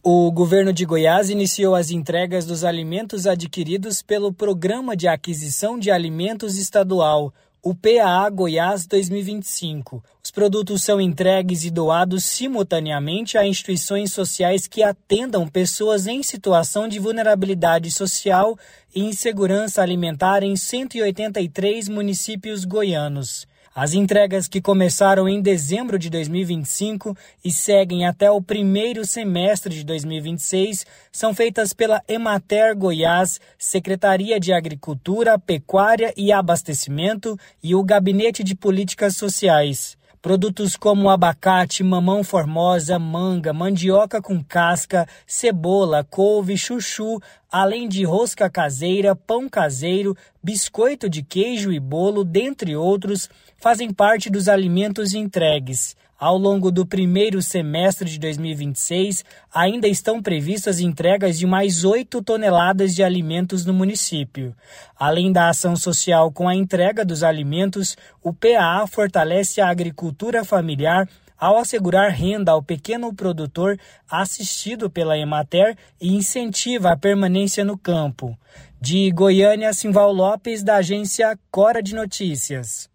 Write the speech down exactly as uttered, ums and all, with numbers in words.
O governo de Goiás iniciou as entregas dos alimentos adquiridos pelo Programa de Aquisição de Alimentos Estadual, o P A A Goiás dois mil e vinte e cinco. Os produtos são entregues e doados simultaneamente a instituições sociais que atendam pessoas em situação de vulnerabilidade social e insegurança alimentar em cento e oitenta e três municípios goianos. As entregas, que começaram em dezembro de dois mil e vinte e cinco e seguem até o primeiro semestre de dois mil e vinte e seis, são feitas pela Emater Goiás, Secretaria de Agricultura, Pecuária e Abastecimento e o Gabinete de Políticas Sociais. Produtos como abacate, mamão formosa, manga, mandioca com casca, cebola, couve, chuchu, além de rosca caseira, pão caseiro, biscoito de queijo e bolo, dentre outros, fazem parte dos alimentos entregues. Ao longo do primeiro semestre de dois mil e vinte e seis, ainda estão previstas entregas de mais oito toneladas de alimentos no município. Além da ação social com a entrega dos alimentos, o P A A fortalece a agricultura familiar ao assegurar renda ao pequeno produtor assistido pela Emater e incentiva a permanência no campo. De Goiânia, Simval Lopes, da agência Cora de Notícias.